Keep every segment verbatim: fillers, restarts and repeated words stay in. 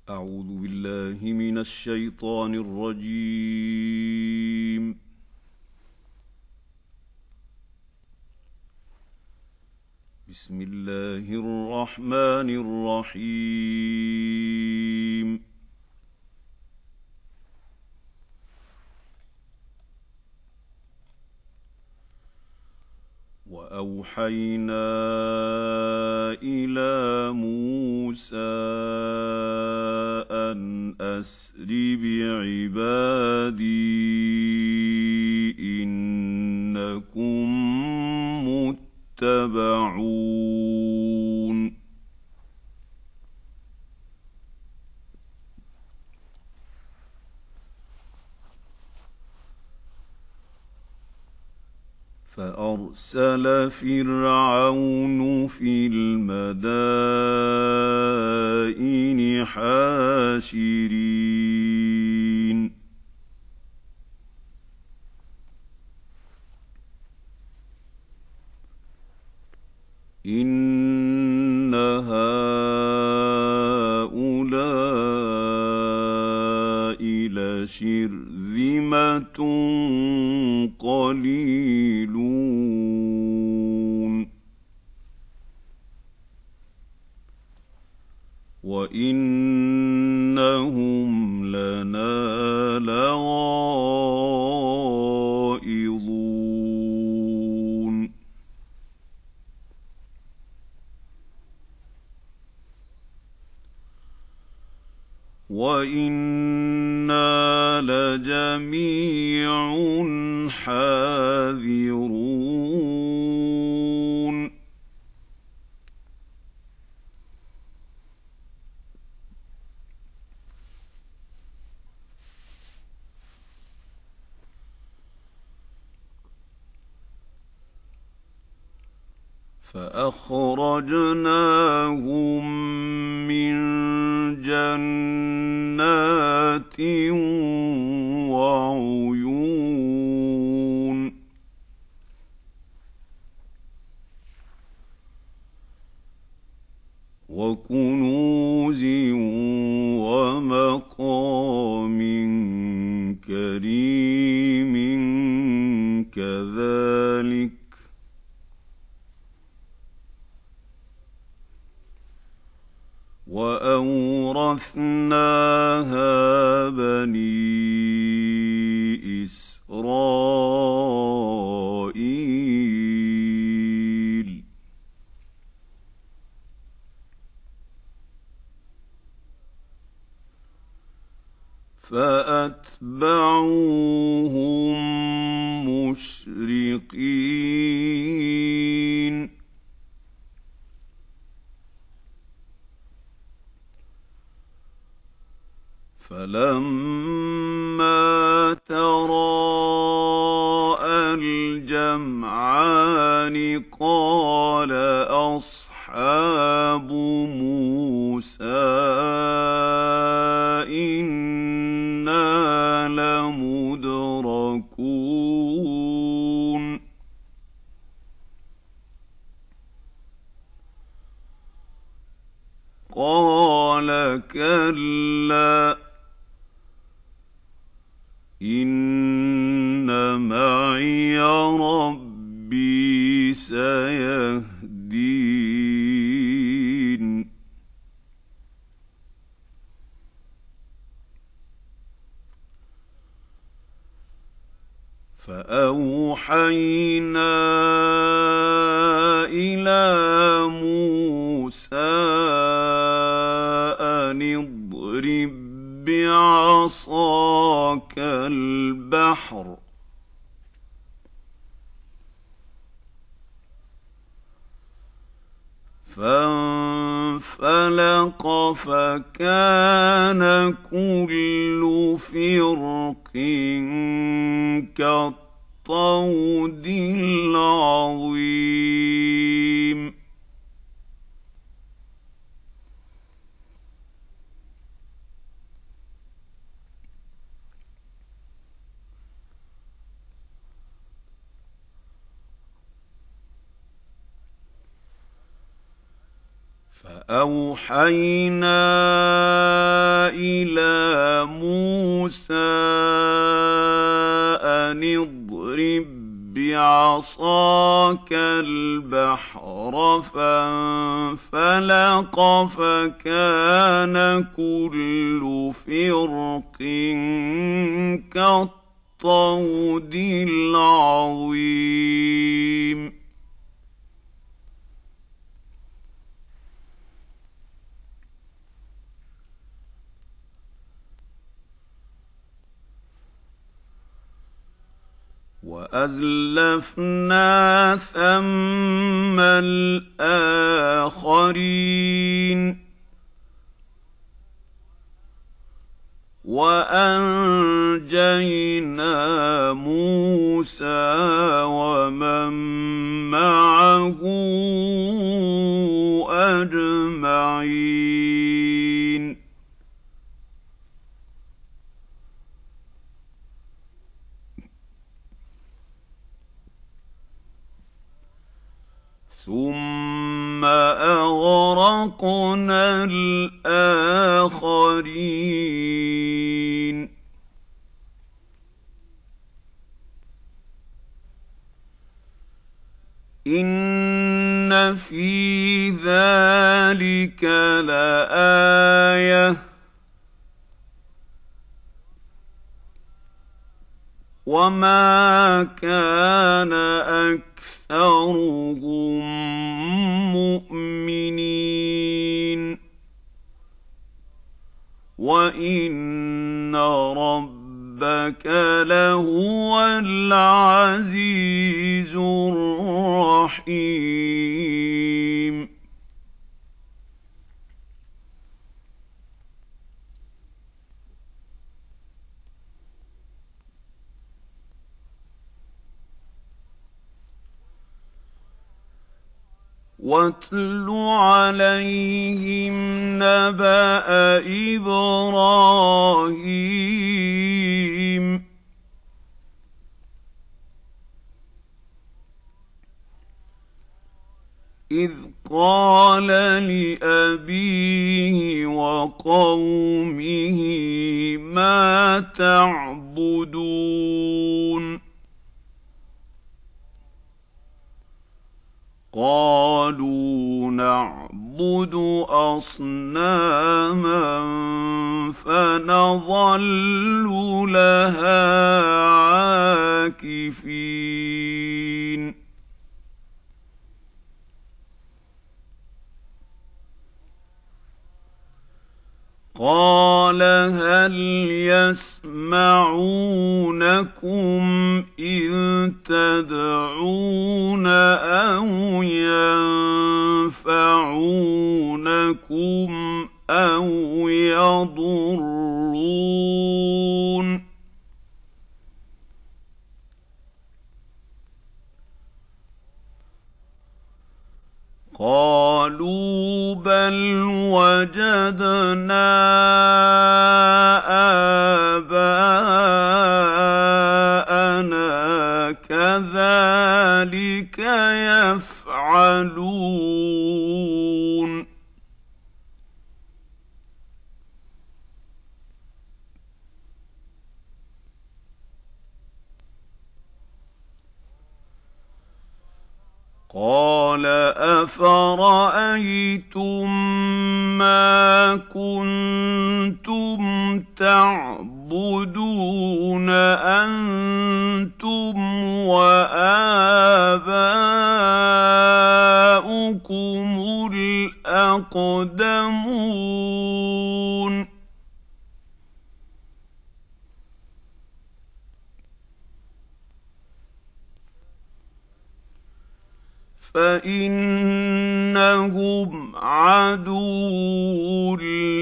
أعوذ بالله من الشيطان الرجيم. بسم الله الرحمن الرحيم. وأوحينا إلى موسى أن أسر بعبادي إنكم متبعون. فأرسل فرعون في المدائن حاشرين إن هؤلاء لشرذمة قليلون وإنهم لنا لغائظون. وإنا لجميع حاذرون. فأخرجناهم من جنات وعيون وكنوز ومقام كريم كذلك وأورثناها بني إسرائيل. فأتبعوهم مشرقين فلما تراءى الجمعان قال أصحاب موسى إنا لمدركون. قال كلا إن معي ربي سيهدين. فأوحينا إلى موسى أن اضرب بعصاك البحر فانفلق فكان كل فرق كالطود العظيم. فأوحينا إِلَىٰ مُوسَىٰ أَنِ اضْرِب بِّعَصَاكَ الْبَحْرَ فَانفَلَقَ فَكَانَ كُلُّ فِرْقٍ كَالطَّوْدِ الْعَظِيمِ. وَأَزْلَفْنَا ثَمَّ الْآخَرِينَ وَأَنجَيْنَا مُوسَىٰ وَمَن مَّعَهُ أَجْمَعِينَ. ثُمَّ أَغْرَقْنَا الْآخَرِينَ. إِنَّ فِي ذَٰلِكَ لَآيَةً وَمَا كَانَ أَكْثَرُهُم مُّؤْمِنِينَ وَإِنَّ رَبَّكَ لَهُوَ الْعَزِيزُ الرَّحِيمُ. وَاتْلُ عَلَيْهِمْ نَبَأَ إِبْرَاهِيمَ إِذْ قَالَ لِأَبِيهِ وَقَوْمِهِ مَا تَعْبُدُونَ قَالُوا نَعْبُدُ أَصْنَامًا فَنَظَلُّ لَهَا عَاكِفِينَ قَالَ هَلْ يَسْمَعُونَكُمْ إِذْ تَدْعُونَ أَوْ يَنفَعُونَكُمْ أَوْ يَضُرُّونَ قَالُوا بَلْ وَجَدْنَا آبَاءَنَا كَذَٰلِكَ يَفْعَلُونَ قَالَ أَفَرَأَيْتُم مَّا كُنتُمْ تَعْبُدُونَ أَنتُمْ وَآبَاؤُكُمُ الْأَقْدَمُونَ فَإِنَّهُمْ عَدُوٌّ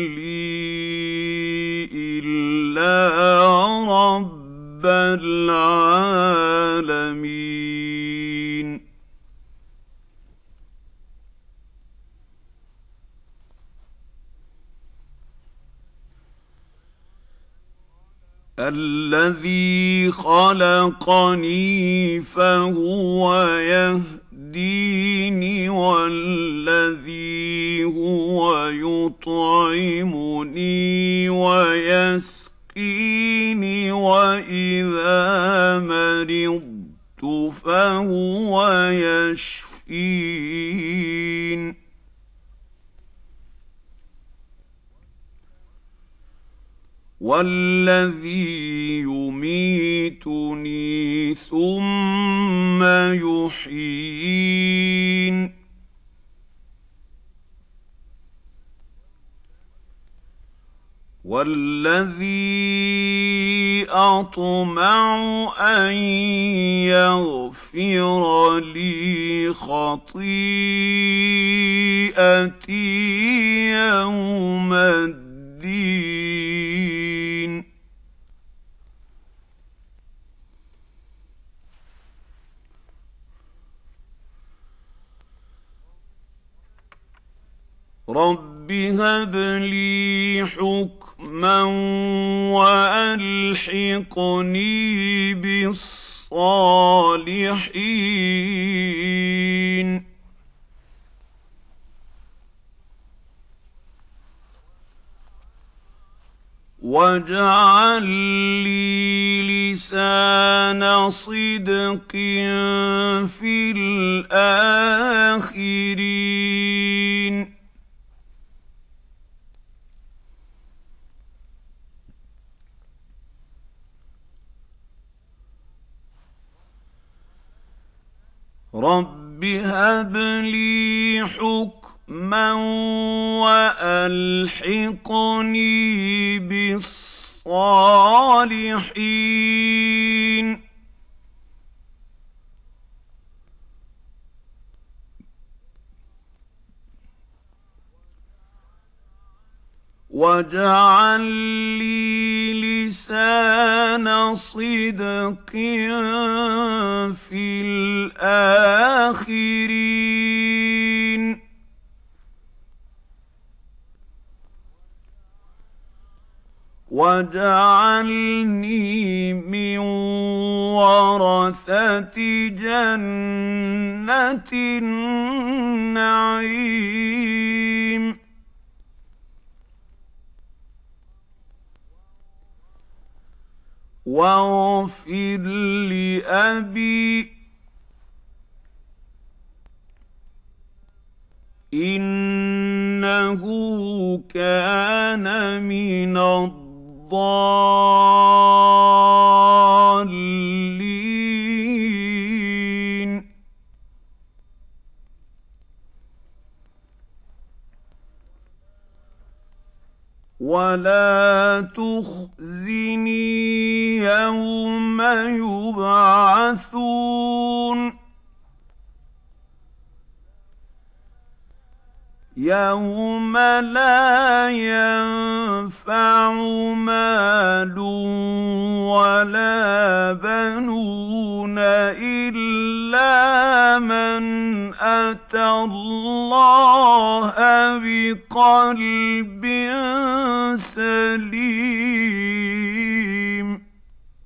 لِّي إِلَّا رَبَّ الْعَالَمِينَ الَّذِي خَلَقَنِي فَهُوَ يَهْدِينِ وَالَّذِي هُوَ يُطْعِمُنِي وَيَسْقِينِ وإذا مرضت فهو يشفين والذي يميتني ثم يحيين والذي أطمع أن يغفر لي خطيئتي يوم الدين رب هب لي حكما وألحقني بالصالحين واجعل لي لسان صدق في الآخرين رب هب لي حكما وألحقني بالصالحين واجعل لي لسان صدق في الآخرين واجعلني من ورثة جنة النعيم واغفر لأبي إنه كان من الضالين ولا تخزني يوم يبعثون يوم لا ينفع مال ولا بنون إلا من أتى الله بقلب سليم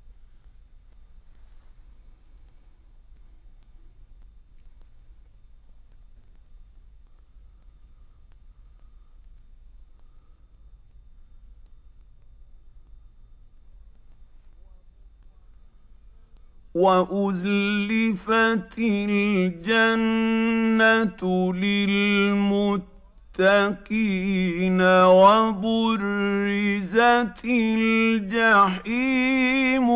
وأزلفت الجنة للمتقين وبرزت الجحيم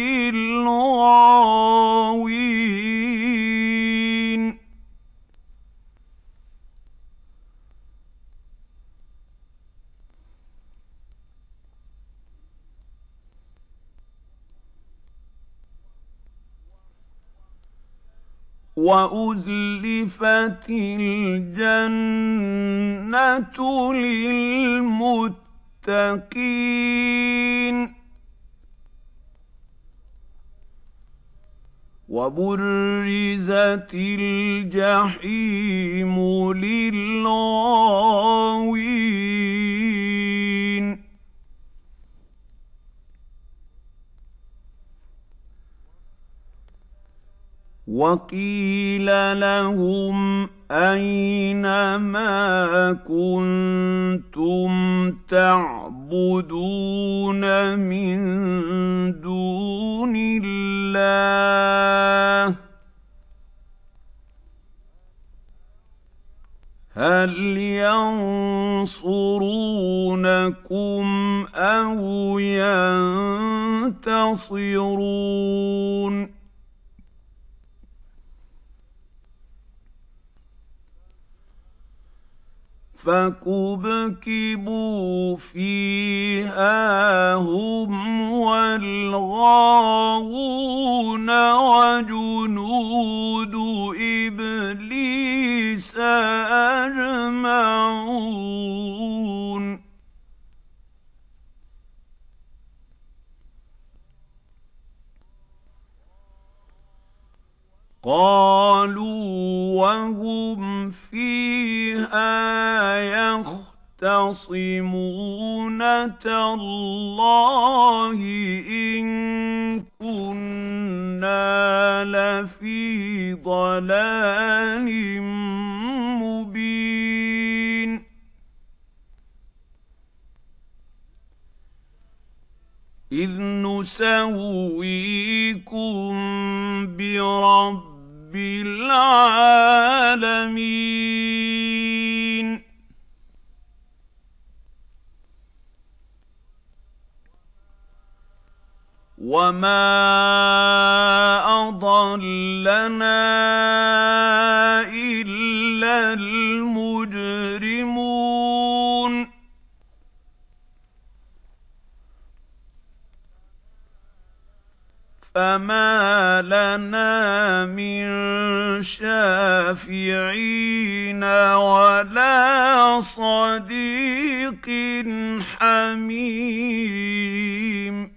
للغاوين وأزلفت الجنة للمتقين وبرزت الجحيم للغاوين وقيل لهم أينما كنتم تعبدون من دون الله هل ينصرونكم أو ينتصرون فكبكبوا فيها هم والغاوون وجنود إبليس أجمعون قالوا وهم فيها يختصمون تالله إن كنا لفي ضلال مبين إذ نسويكم برب العالمين وما أضلنا إلا المجرمون فما لنا من شافعين ولا صديق حميم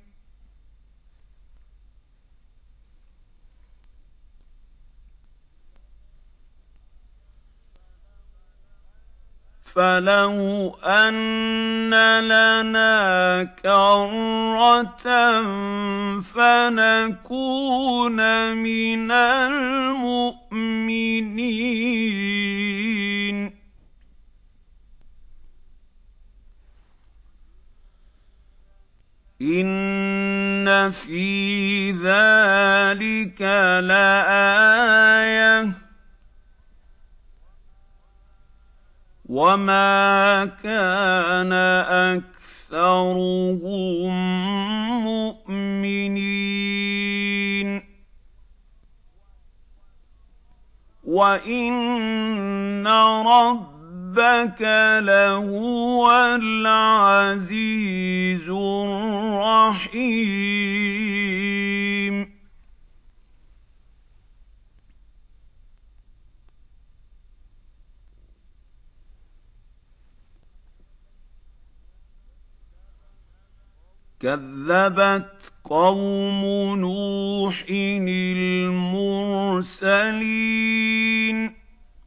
فلو أن لنا كرة فنكون من المؤمنين إن في ذلك لآية وما كان أكثرهم مؤمنين وإن ربك لهو العزيز الرحيم كذبت قوم نوح المرسلين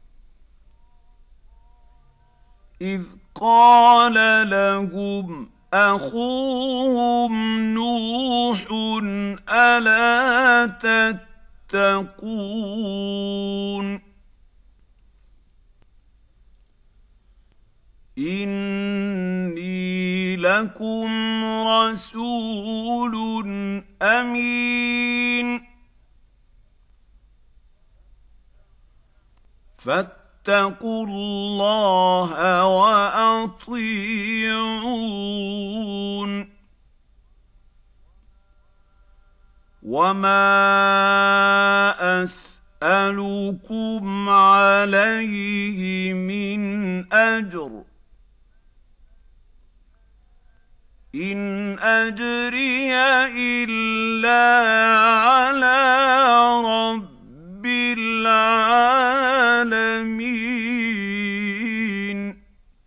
إذ قال لهم أخوهم نوح ألا تتقون إني لكم رسول أمين فاتقوا الله وأطيعون وما أسألكم عليه من أجر إن أجري إلا على رب العالمين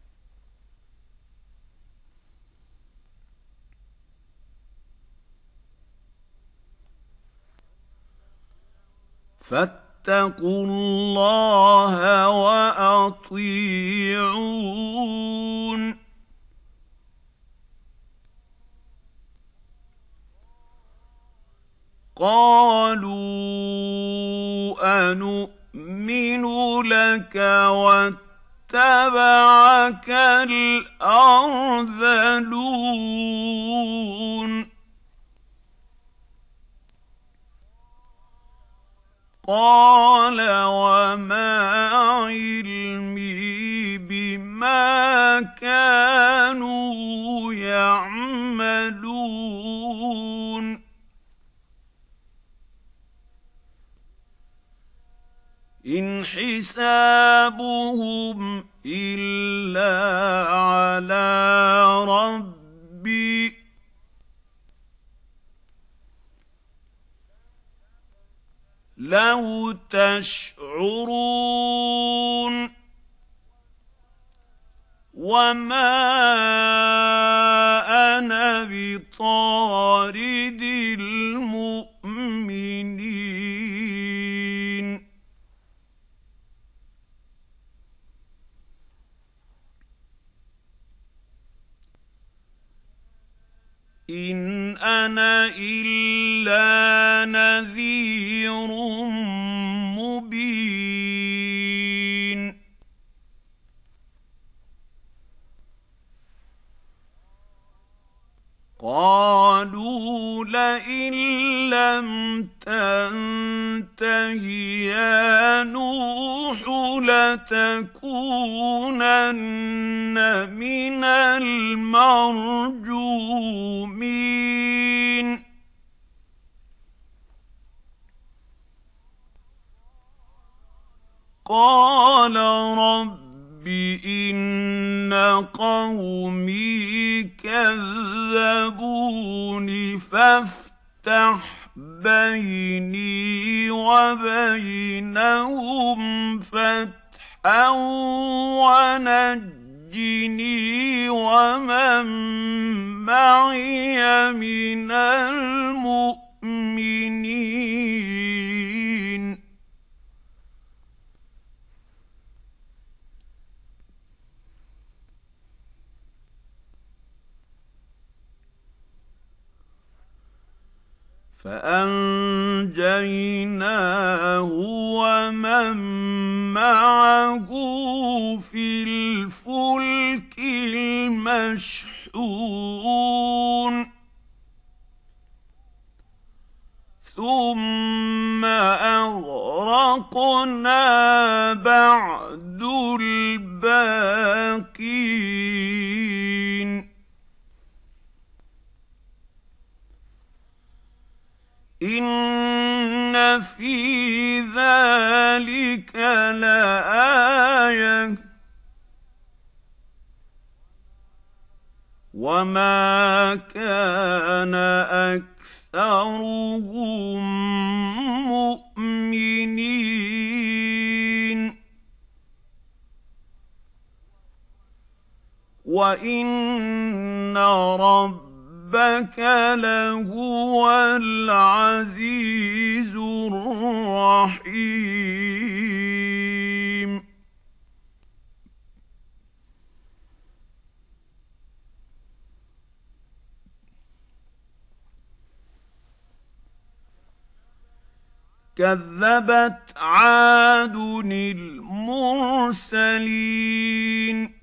فاتقوا الله وأطيعون قالوا أنؤمن نُؤْمِنُ لَكَ وَاتَّبَعَكَ الْأَرْذَلُونَ قَالَ وَمَا عِلْمِي بِمَا كَانُوا يَعْمَلُونَ إِنْ حِسَابُهُمْ إِلَّا عَلَىٰ رَبِّي لَوْ تَشْعُرُونَ وَمَا أَنَا بِطَارِدِ الْمُؤْمِنِينَ إِنْ أَنَا إِلَّا نَذِيرٌ مُّبِينٌ قَالُوا لَئِن لَّمْ تَنتَهِ يَا نُوحُ لَتَكُونَنَّ مِنَ الْمَرْجُومِينَ قَالَ رَبِّ إِنَّ قَوْمِي كَذَّبُونِ فَافْتَحْ بَيْنِي وَبَيْنَهُمْ فَتْحًا وَنَجِّنِي وَمَن مَّعِيَ مِنَ الْمُؤْمِنِينَ فَأَنجَيْنَاهُ وَمَن مَّعَهُ فِي الْفُلْكِ الْمَشْحُونِ ثُمَّ أَغْرَقْنَا بَعْدُ الْبَاقِينَ إِنَّ فِي ذَٰلِكَ لَآيَةً وَمَا كَانَ أَكْثَرُهُم مُّؤْمِنِينَ وَإِنَّ رَبَّكَ لَهُوَ الْعَزِيزُ الرَّحِيمُ كَذَّبَتْ عَادٌ الْمُرْسَلِينَ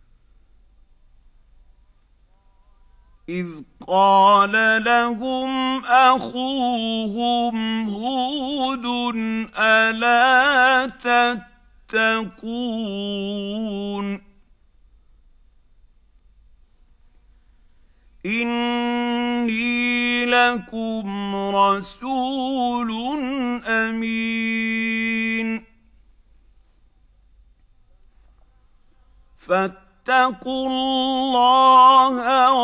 إِذْ قَالَ لَهُمْ أَخُوهُمْ هُودٌ أَلَا تَتَّقُونَ إِنِّي لَكُمْ رَسُولٌ أَمِينٌ فَاتَّقُوا اللَّهَ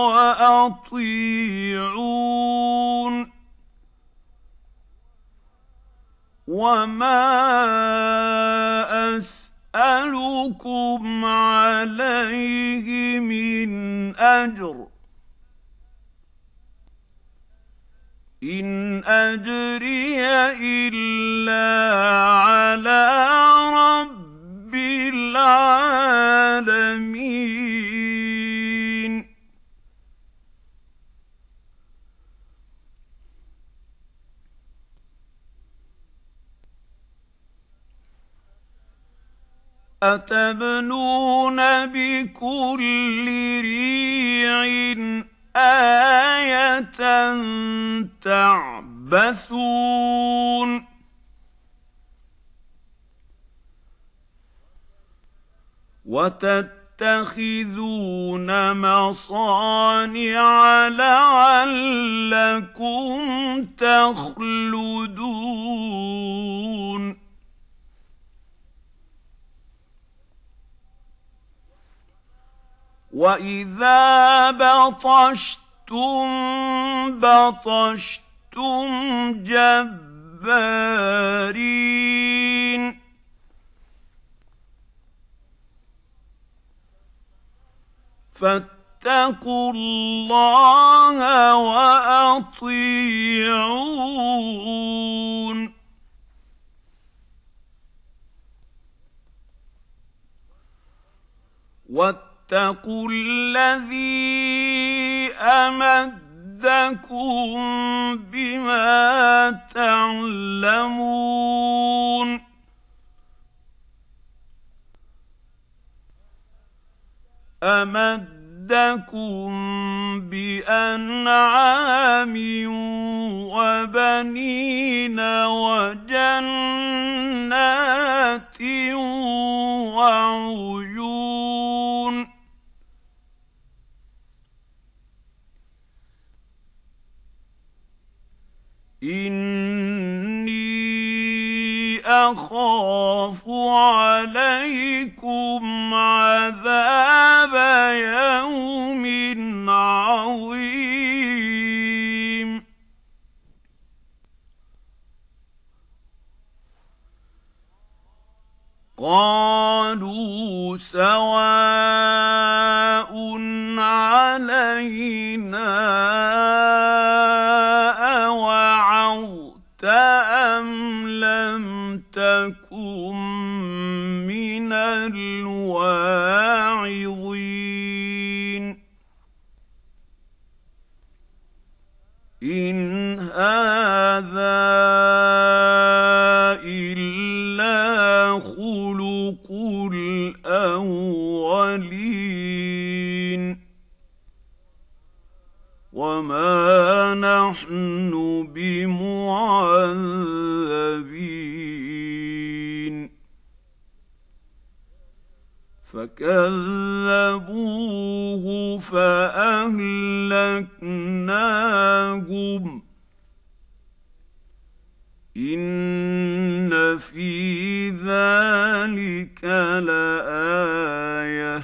وَأَطِيعُونِ وَمَا أَسْأَلُكُمْ عَلَيْهِ مِنْ أَجْرٍ ۖ إِنْ أَجْرِيَ إِلَّا عَلَىٰ رَبِّ الْعَالَمِينَ أتبنون بكل ريع آية تعبثون وتتخذون مصانع لعلكم تخلدون وَإِذَا بَطَشْتُم بَطَشْتُمْ جَبَّارِينَ فَاتَّقُوا اللَّهَ وَأَطِيعُونِ وَاتَّقُوا الَّذِي أَمَدَّكُم بِمَا تَعْلَمُونَ أَمَدَّكُم بِأَنْعَامٍ وَبَنِينَ وَجَنَّاتٍ وَعُيُونٍ إِنِّي أَخَافُ عَلَيْكُمْ عَذَابَ يَوْمٍ عَظِيمٍ قَالُوا سَوَاءٌ عَلَيْنَا أَوَعَظْتَ أَمْ لَمْ تَكُن مِّنَ الْوَاعِظِينَ إِنْ هَٰذَا إِلَّا خُلُقُ الْأَوَّلِينَ وَمَا نَحْنُ بِمُعَذَّبِينَ فَكَذَّبُوهُ فَأَهْلَكْنَاهُمْ إِنَّ فِي ذَٰلِكَ لَآيَةً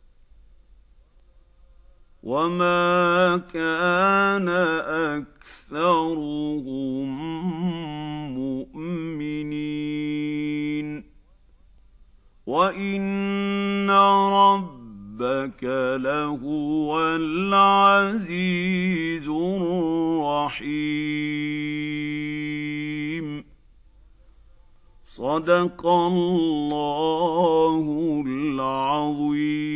وَمَا كَانَ أَكْثَرُهُم مُّؤْمِنِينَ وَإِنَّ رَبَّكَ لَهُوَ الْعَزِيزُ الرَّحِيمُ صدق الله العظيم.